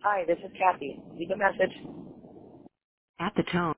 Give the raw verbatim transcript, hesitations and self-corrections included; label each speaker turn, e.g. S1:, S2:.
S1: Hi, this is Kathy. Leave a message.
S2: At the tone,